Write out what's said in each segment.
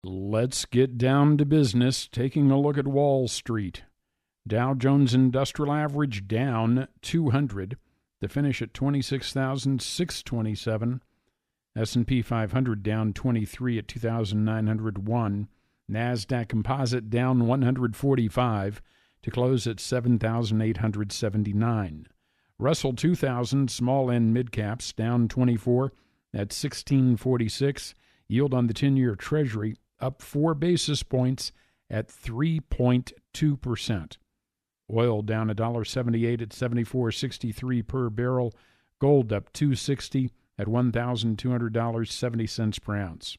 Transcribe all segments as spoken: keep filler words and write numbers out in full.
Let's get down to business, taking a look at Wall Street. Dow Jones Industrial Average down two hundred to finish at twenty-six thousand six hundred twenty-seven. S and P five hundred down twenty-three at two thousand nine hundred one. NASDAQ Composite down one hundred forty-five to close at seven thousand eight hundred seventy-nine. Russell two thousand small and mid caps down twenty-four at sixteen forty-six. Yield on the ten-year Treasury up four basis points at three point two percent. Oil down one dollar seventy-eight at seventy-four sixty-three per barrel. Gold up two sixty at one thousand two hundred dollars and seventy cents per ounce.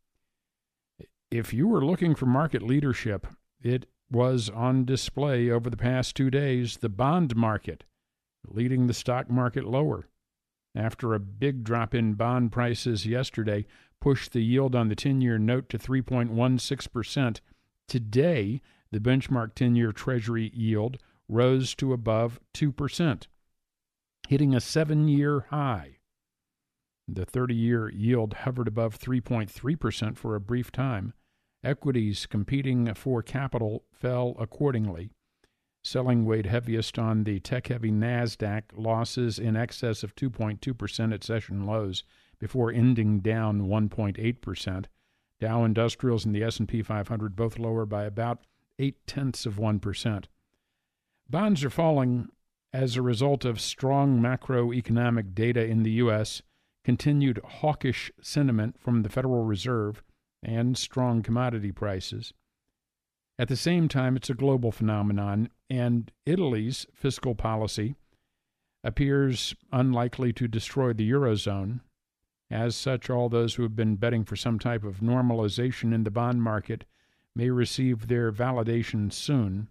If you were looking for market leadership, it was on display over the past two days. The bond market leading the stock market lower after a big drop in bond prices yesterday pushed the yield on the ten-year note to three point one six percent. Today, the benchmark ten-year Treasury yield rose to above two percent, hitting a seven-year high. The thirty-year yield hovered above three point three percent for a brief time. Equities competing for capital fell accordingly. Selling weighed heaviest on the tech-heavy NASDAQ, losses in excess of two point two percent at session lows before ending down one point eight percent. Dow Industrials and the S and P five hundred both lower by about eight-tenths of one percent. Bonds are falling as a result of strong macroeconomic data in the U S, continued hawkish sentiment from the Federal Reserve, and strong commodity prices. At the same time, it's a global phenomenon, and Italy's fiscal policy appears unlikely to destroy the Eurozone. As such, all those who have been betting for some type of normalization in the bond market may receive their validation soon.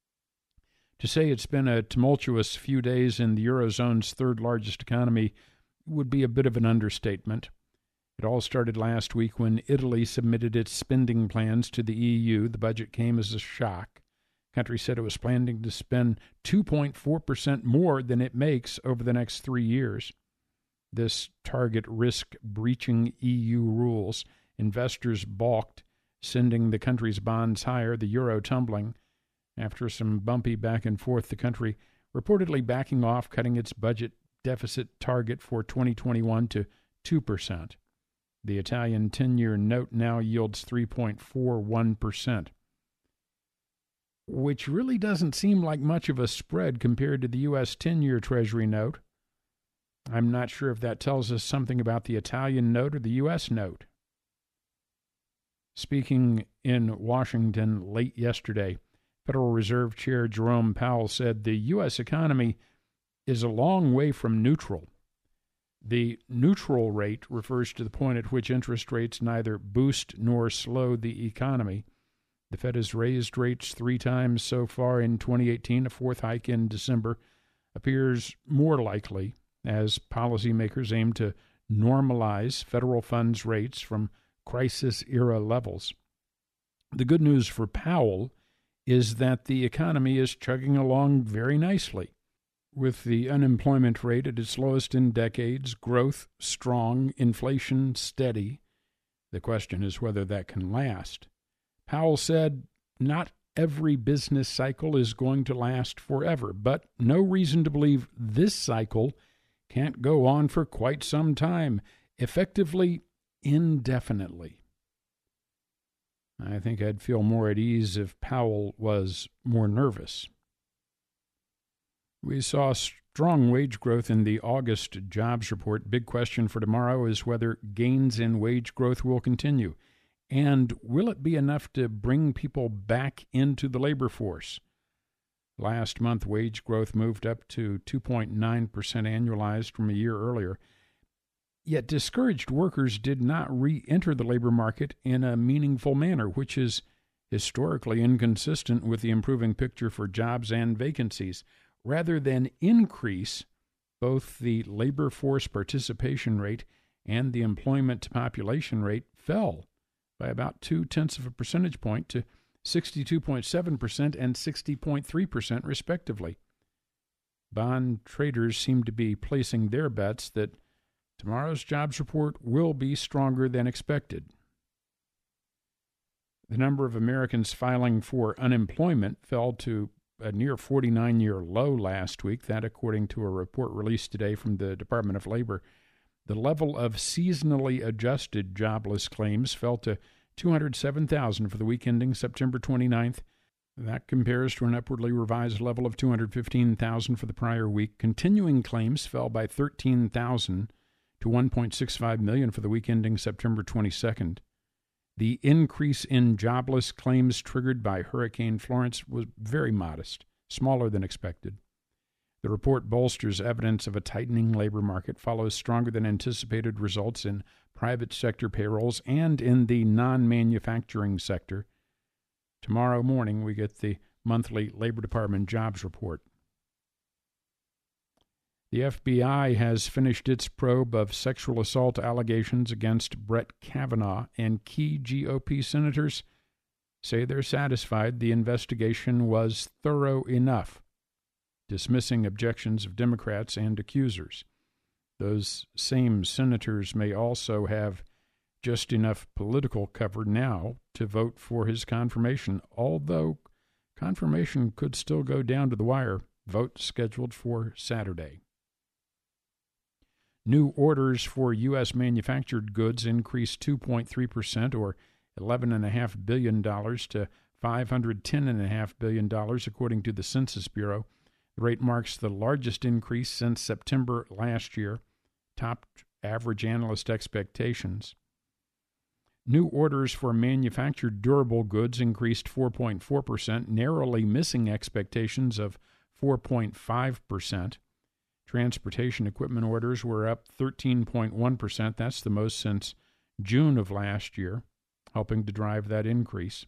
To say it's been a tumultuous few days in the Eurozone's third-largest economy would be a bit of an understatement. It all started last week when Italy submitted its spending plans to the E U. The budget came as a shock. The country said it was planning to spend two point four percent more than it makes over the next three years. This target risked breaching E U rules. Investors balked, sending the country's bonds higher, the euro tumbling. After some bumpy back and forth, the country reportedly backing off, cutting its budget deficit target for twenty twenty-one to two percent. The Italian ten-year note now yields three point four one percent, which really doesn't seem like much of a spread compared to the U S ten-year Treasury note. I'm not sure if that tells us something about the Italian note or the U S note. Speaking in Washington late yesterday, Federal Reserve Chair Jerome Powell said the U S economy is a long way from neutral. The neutral rate refers to the point at which interest rates neither boost nor slow the economy. The Fed has raised rates three times so far in twenty eighteen. A fourth hike in December appears more likely as policymakers aim to normalize federal funds rates from crisis-era levels. The good news for Powell is that the economy is chugging along very nicely. With the unemployment rate at its lowest in decades, growth strong, inflation steady. The question is whether that can last. Powell said, not every business cycle is going to last forever, but no reason to believe this cycle can't go on for quite some time, effectively indefinitely. I think I'd feel more at ease if Powell was more nervous. We saw strong wage growth in the August jobs report. Big question for tomorrow is whether gains in wage growth will continue. And will it be enough to bring people back into the labor force? Last month, wage growth moved up to two point nine percent annualized from a year earlier. Yet discouraged workers did not re-enter the labor market in a meaningful manner, which is historically inconsistent with the improving picture for jobs and vacancies. Rather than increase, both the labor force participation rate and the employment-to-population rate fell by about two-tenths of a percentage point to sixty-two point seven percent and sixty point three percent, respectively. Bond traders seem to be placing their bets that tomorrow's jobs report will be stronger than expected. The number of Americans filing for unemployment fell to a near forty-nine-year low last week, that according to a report released today from the Department of Labor. The level of seasonally adjusted jobless claims fell to two hundred seven thousand for the week ending September twenty-ninth. That compares to an upwardly revised level of two hundred fifteen thousand for the prior week. Continuing claims fell by thirteen thousand to one point six five million for the week ending September twenty-second. The increase in jobless claims triggered by Hurricane Florence was very modest, smaller than expected. The report bolsters evidence of a tightening labor market, follows stronger than anticipated results in private sector payrolls and in the non-manufacturing sector. Tomorrow morning, we get the monthly Labor Department jobs report. The F B I has finished its probe of sexual assault allegations against Brett Kavanaugh, and key G O P senators say they're satisfied the investigation was thorough enough, dismissing objections of Democrats and accusers. Those same senators may also have just enough political cover now to vote for his confirmation, although confirmation could still go down to the wire. Vote scheduled for Saturday. New orders for U S manufactured goods increased two point three percent, or eleven point five billion dollars, to five hundred ten point five billion dollars, according to the Census Bureau. The rate marks the largest increase since September last year, topped average analyst expectations. New orders for manufactured durable goods increased four point four percent, narrowly missing expectations of four point five percent. Transportation equipment orders were up thirteen point one percent. That's the most since June of last year, helping to drive that increase.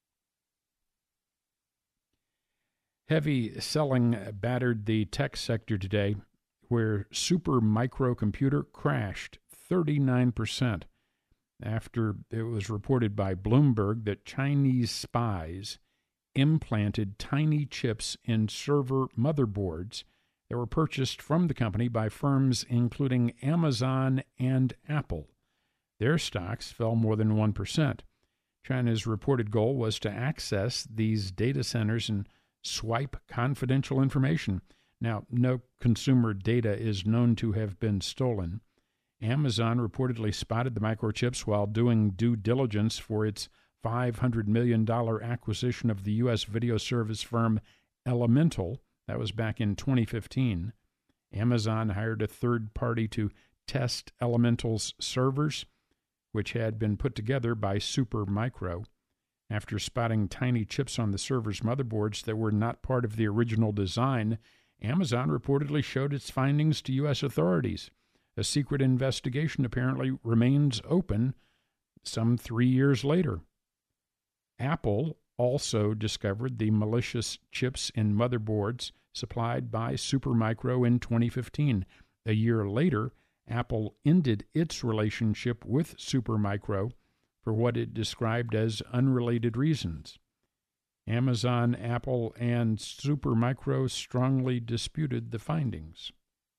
Heavy selling battered the tech sector today, where Super Microcomputer crashed thirty-nine percent after it was reported by Bloomberg that Chinese spies implanted tiny chips in server motherboards that were purchased from the company by firms including Amazon and Apple. Their stocks fell more than one percent. China's reported goal was to access these data centers and swipe confidential information. Now, no consumer data is known to have been stolen. Amazon reportedly spotted the microchips while doing due diligence for its five hundred million dollars acquisition of the U S video service firm Elemental. That was back in twenty fifteen. Amazon hired a third party to test Elemental's servers, which had been put together by Supermicro. After spotting tiny chips on the server's motherboards that were not part of the original design, Amazon reportedly showed its findings to U S authorities. A secret investigation apparently remains open some three years later. Apple also discovered the malicious chips in motherboards supplied by Supermicro in twenty fifteen. A year later, Apple ended its relationship with Supermicro for what it described as unrelated reasons. Amazon, Apple, and Supermicro strongly disputed the findings.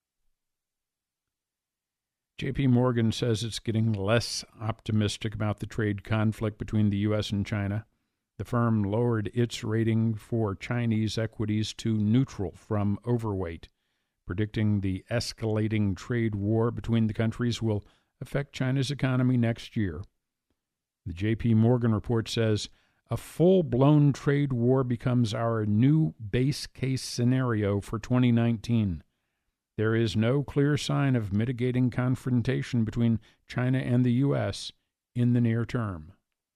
J P Morgan says it's getting less optimistic about the trade conflict between the U S and China. The firm lowered its rating for Chinese equities to neutral from overweight, predicting the escalating trade war between the countries will affect China's economy next year. The J P Morgan report says a full-blown trade war becomes our new base case scenario for twenty nineteen. There is no clear sign of mitigating confrontation between China and the U S in the near term.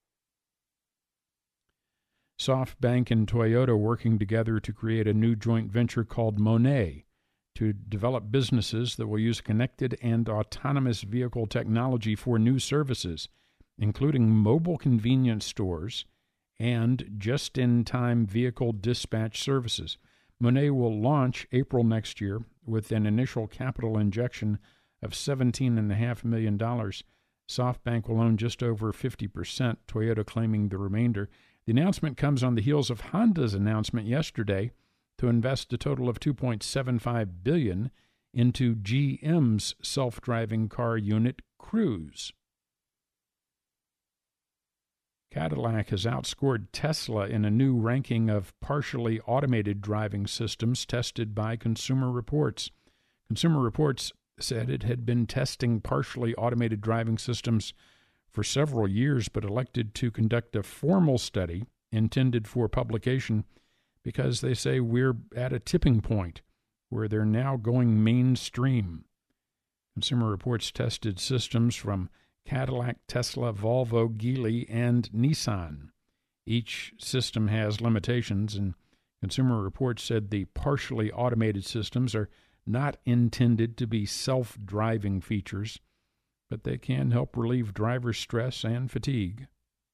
SoftBank and Toyota working together to create a new joint venture called Monet to develop businesses that will use connected and autonomous vehicle technology for new services, including mobile convenience stores and just-in-time vehicle dispatch services. Monet will launch April next year with an initial capital injection of seventeen point five million dollars. SoftBank will own just over fifty percent, Toyota claiming the remainder. The announcement comes on the heels of Honda's announcement yesterday to invest a total of two point seven five billion dollars into G M's self-driving car unit, Cruise. Cadillac has outscored Tesla in a new ranking of partially automated driving systems tested by Consumer Reports. Consumer Reports said it had been testing partially automated driving systems for several years, but elected to conduct a formal study intended for publication because they say we're at a tipping point where they're now going mainstream. Consumer Reports tested systems from Cadillac, Tesla, Volvo, Geely, and Nissan. Each system has limitations, and Consumer Reports said the partially automated systems are not intended to be self-driving features, but they can help relieve driver stress and fatigue.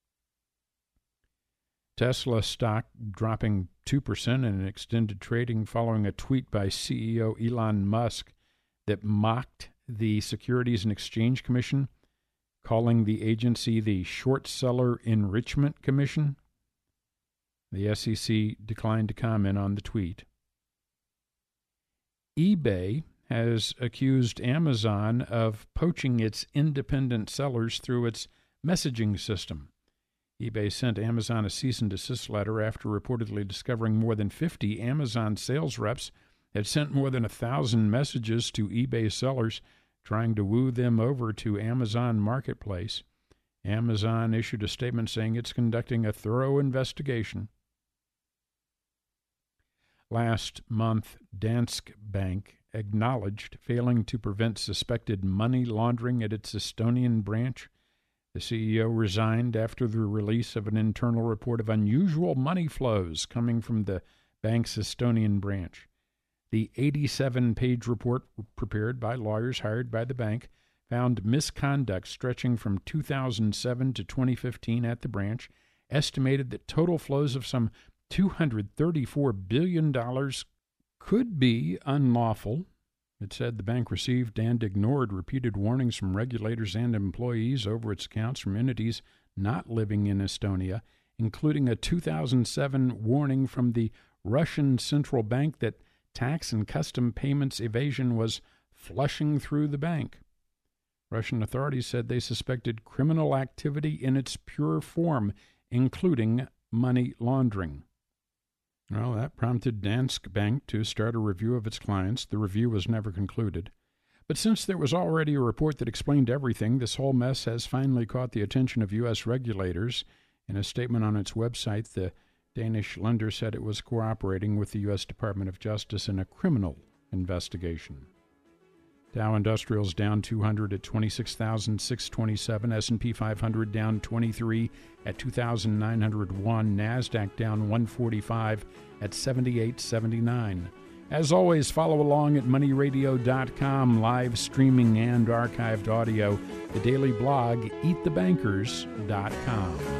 Tesla stock dropping two percent in an extended trading following a tweet by C E O Elon Musk that mocked the Securities and Exchange Commission, calling the agency the Short Seller Enrichment Commission. The S E C declined to comment on the tweet. eBay has accused Amazon of poaching its independent sellers through its messaging system. eBay sent Amazon a cease and desist letter after reportedly discovering more than fifty Amazon sales reps had sent more than a thousand messages to eBay sellers trying to woo them over to Amazon Marketplace. Amazon issued a statement saying it's conducting a thorough investigation. Last month, Danske Bank acknowledged failing to prevent suspected money laundering at its Estonian branch. The C E O resigned after the release of an internal report of unusual money flows coming from the bank's Estonian branch. The eighty-seven page report prepared by lawyers hired by the bank found misconduct stretching from two thousand seven to twenty fifteen at the branch, estimated that total flows of some two hundred thirty-four billion dollars could be unlawful. It said the bank received and ignored repeated warnings from regulators and employees over its accounts from entities not living in Estonia, including a two thousand seven warning from the Russian Central Bank that tax and custom payments evasion was flushing through the bank. Russian authorities said they suspected criminal activity in its pure form, including money laundering. Well, that prompted Danske Bank to start a review of its clients. The review was never concluded. But since there was already a report that explained everything, this whole mess has finally caught the attention of U S regulators. In a statement on its website, the Danish lender said it was cooperating with the U S Department of Justice in a criminal investigation. Dow Industrials down two hundred at twenty-six thousand six hundred twenty-seven. S and P five hundred down twenty-three at two thousand nine hundred one. NASDAQ down one forty-five at seventy-eight seventy-nine. As always, follow along at money radio dot com, live streaming and archived audio. The daily blog, eat the bankers dot com.